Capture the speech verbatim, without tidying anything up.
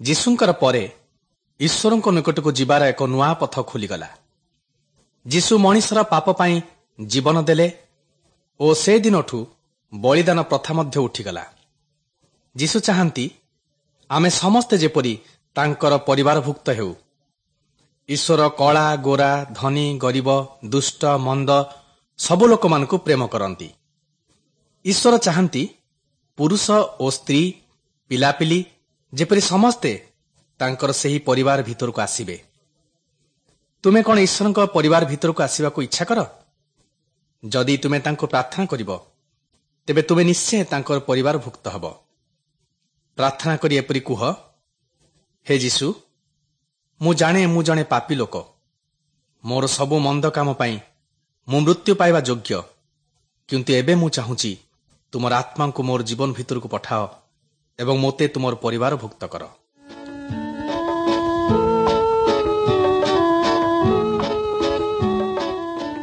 ଯୀଶୁଙ୍କର ପରେ ଈଶ୍ୱରଙ୍କ ନିକଟକୁ ଯିବାର ଏକ ନୂଆ ପଥ ଖୋଲିଗଲା। ଯୀଶୁ ମଣିଷର ପାପ ପାଇଁ ଜୀବନ ଦେଲେ ଓ ସେ ଦିନଠୁ ବଳିଦାନ ପ୍ରଥା ମଧ୍ୟ ଉଠିଗଲା। ଯୀଶୁ ଚାହାନ୍ତି ଆମେ ସମସ୍ତେ ଯେପରି ତାଙ୍କର ପରିବାରଭୁକ୍ତ ହେଉ। ଈଶ୍ୱର କଳା ଗୋରା, ଧନୀ ଗରିବ, ଦୁଷ୍ଟ ମନ୍ଦ ସବୁ ଲୋକମାନଙ୍କୁ ପ୍ରେମ କରନ୍ତି। ଈଶ୍ୱର ଚାହାନ୍ତି ପୁରୁଷ ଓ ସ୍ତ୍ରୀ, ପିଲାପିଲି ଯେପରି ସମସ୍ତେ ତାଙ୍କର ସେହି ପରିବାର ଭିତରକୁ ଆସିବେ। ତୁମେ କ'ଣ ଈଶ୍ୱରଙ୍କ ପରିବାର ଭିତରକୁ ଆସିବାକୁ ଇଚ୍ଛା କର? ଯଦି ତୁମେ ତାଙ୍କୁ ପ୍ରାର୍ଥନା କରିବ, ତେବେ ତୁମେ ନିଶ୍ଚୟ ତାଙ୍କର ପରିବାରଭୁକ୍ତ ହେବ। ପ୍ରାର୍ଥନା କରି ଏପରି କୁହ, ହେ ଯୀଶୁ, ମୁଁ ଜାଣେ ମୁଁ ଜଣେ ପାପୀ ଲୋକ। ମୋର ସବୁ ମନ୍ଦ କାମ ପାଇଁ ମୁଁ ମୃତ୍ୟୁ ପାଇବା ଯୋଗ୍ୟ, କିନ୍ତୁ ଏବେ ମୁଁ ଚାହୁଁଛି ତୁମର ଆତ୍ମାଙ୍କୁ ମୋର ଜୀବନ ଭିତରକୁ ପଠାଅ ଏବଂ ମୋତେ ତୁମର ପରିବାରଭୁକ୍ତ କର।